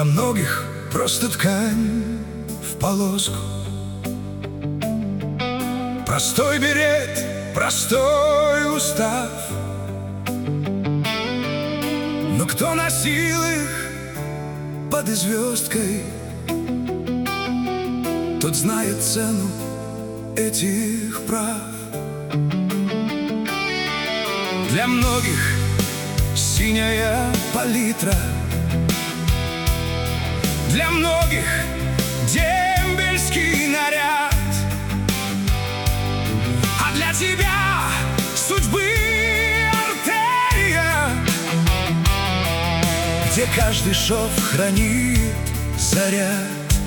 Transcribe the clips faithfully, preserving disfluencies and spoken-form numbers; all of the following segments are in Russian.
Для многих просто ткань в полоску, простой берет, простой устав. Но кто носил их под звездкой, тот знает цену этих прав. Для многих синяя палитра, для многих дембельский наряд, а для тебя судьбы артерия, где каждый шов хранит заряд.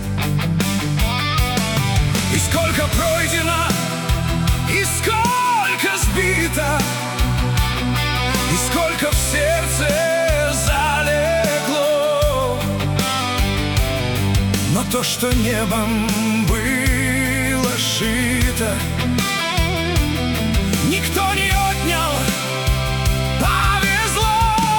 И сколько пройдено, и сколько сбито, и сколько в сердце залегло. Но то, что небом было шито, никто не отнял, повезло.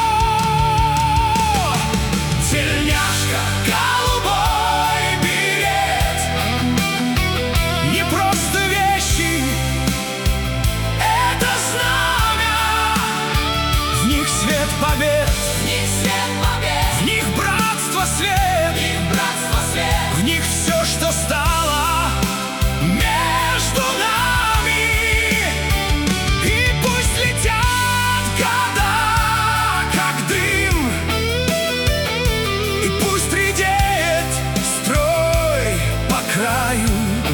Тельняшка, голубой берет, не просто вещи, это знамя. В них свет побед, В них свет побед, в них братство, свет, в них братство, свет, в них все, что стало между нами. И пусть летят года, как дым, и пусть редеет строй по краю.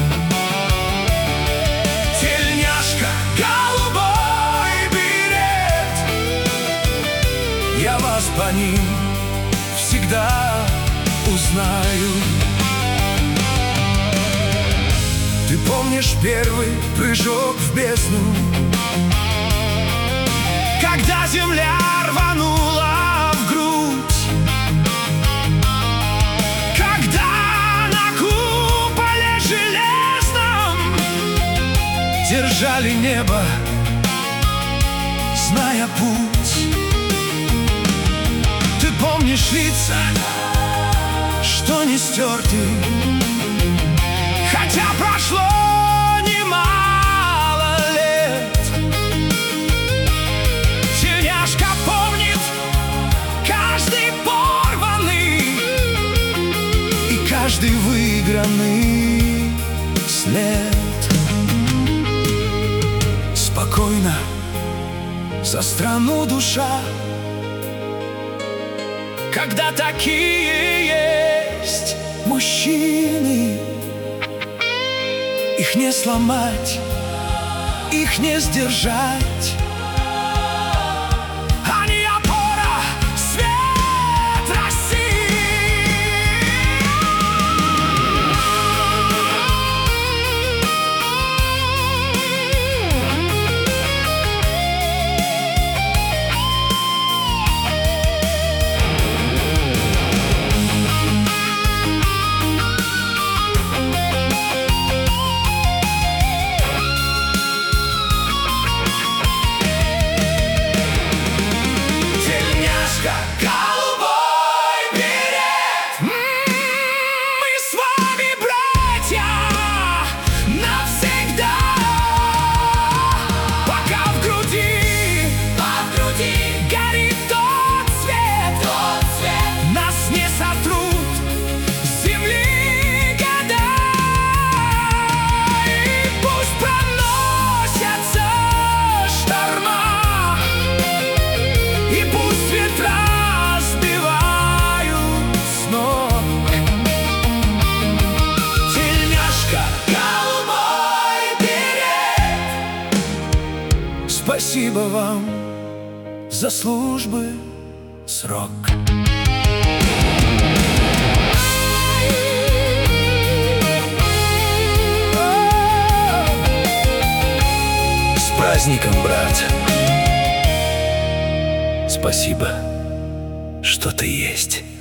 Тельняшка, голубой берет, я вас по ним всегда узнаю. Ты помнишь первый прыжок в бездну, когда земля рванула в грудь, когда на куполе железном держали небо, зная путь. Ты помнишь лица, что не стерты, хотя прошло немало лет. Тельняшка помнит каждый порванный и каждый выигранный след. Спокойно за страну душа, когда такие есть мужчины. Их не сломать, их не сдержать. Они опора, свет России. Голубой берет, мы с вами братья навсегда. Пока в груди, в груди горит тот свет, тот свет, нас не сотрут с земли года. И пусть проносятся шторма, и пусть ветра сбивают с ног. Тельняшка, голубой берет, спасибо вам за службы срок. С праздником, брат! Спасибо, что ты есть.